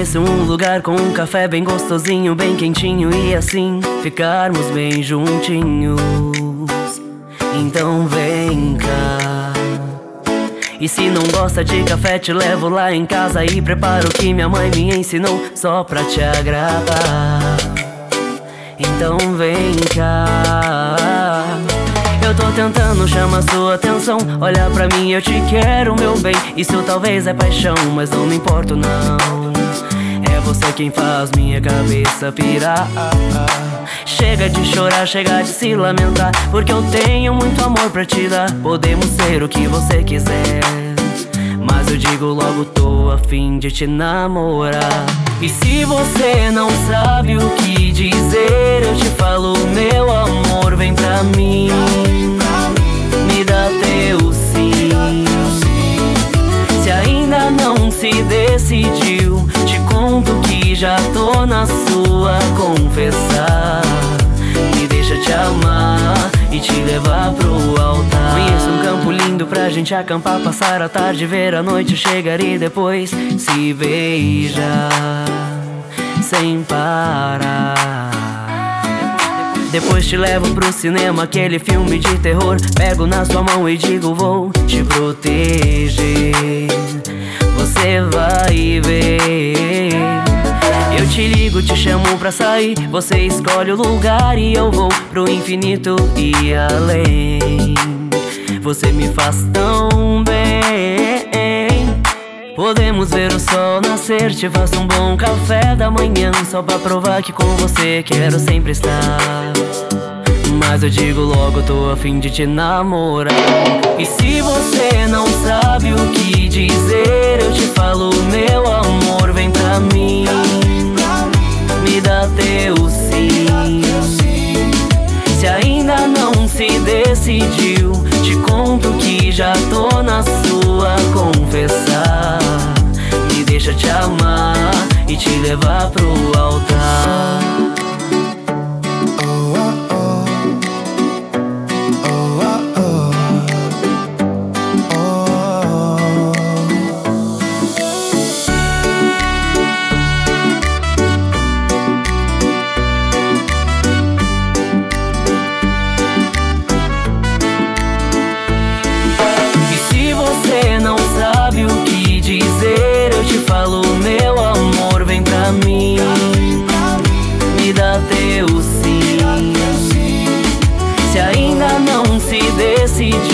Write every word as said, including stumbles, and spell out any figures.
conheço um lugar com um café bem gostosinho, bem quentinho, e assim ficarmos bem juntinhos. Então vem cá. E se não gosta de café, te levo lá em casa e preparo o que minha mãe me ensinou só pra te agradar. Então vem cá. Eu tô tentando chamar sua atenção. Olha pra mim, eu te quero, meu bem. Isso talvez é paixão, mas não me importo não. É você quem faz minha cabeça pirar. Chega de chorar, chega de se lamentar, porque eu tenho muito amor pra te dar. Podemos ser o que você quiser, mas eu digo logo, tô a fim de te namorar. E se você não sabe o que dizer, eu te falo, meu amor, vem pra mim. Me dá teu sim. Se ainda não se decidiu, te conto que já tô na sua. Confessar, me deixa te amar e te levar pro altar. Conheço um campo lindo pra gente acampar, passar a tarde, ver a noite chegar e depois se beijar sem parar. Depois te levo pro cinema, aquele filme de terror. Pego na sua mão e digo, vou te proteger. Você vai ver. Eu te ligo, te chamo pra sair. Você escolhe o lugar e eu vou pro infinito e além. Você me faz tão bem. Podemos ver o sol nascer, te faço um bom café da manhã, só pra provar que com você quero sempre estar. Mas eu digo logo, tô a fim de te namorar. E se você não sabe o que dizer, eu te falo, meu amor, vem pra mim. Me dá teu sim. Se ainda não se decidiu, te conto que já tô na sua. Confessar, me deixa te amar e te levar pro altar. Você não sabe o que dizer, eu te falo, meu amor, vem pra mim. Me dá teu sim. Se ainda não se decidiu,